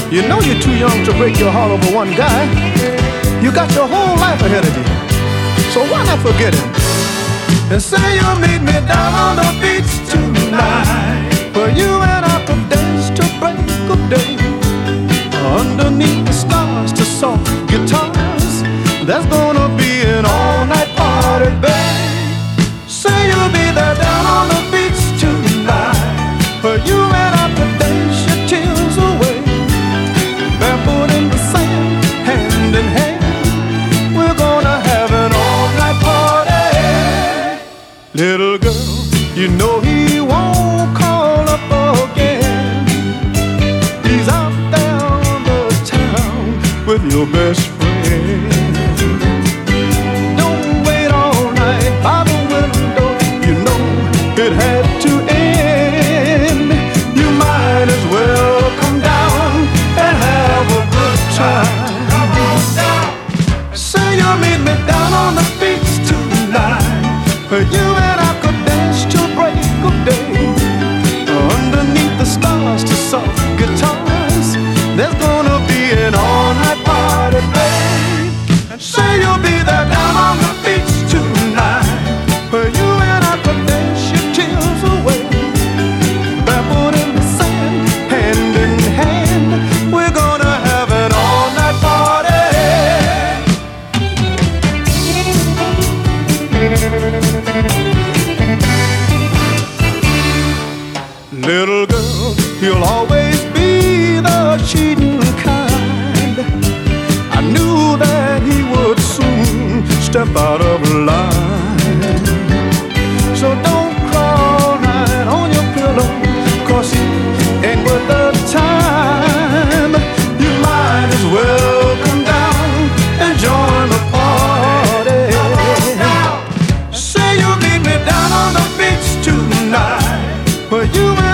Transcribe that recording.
You know you're too young to break your heart over one guy. You got your whole life ahead of you. So why not forget him? And say you'll meet me down on the beach tonight, where you and I could dance till break of day, underneath the stars to soft guitars. There's gonna be an all-night party, babe. Say you'll be there down on the beach tonight, where you and I could dance your tears away, barefoot in the sand, hand in hand. We're gonna have an all-night party. Little girl, you know he won't call up again. He's out there on the town with your best friend. Don't wait all night by the window. You know it had to end. You might as well come down and have a good time. Say you'll meet me down on the beach tonight, where you and I could dance till break of day, underneath the stars to soft guitars. There's gonna be an all-night party, babe. Say you'll be there down on the beach tonight, where you and I could dance your tears away, barefoot in the sand, hand in hand. We're gonna have an all-night party. Little girl, you'll always be the cheating kind. I knew that he would soon step out of line. So don't crawl right on your pillow, 'cause he ain't worth the time. You might as well come down and join the party. Say you'll meet me down on the beach tonight, where you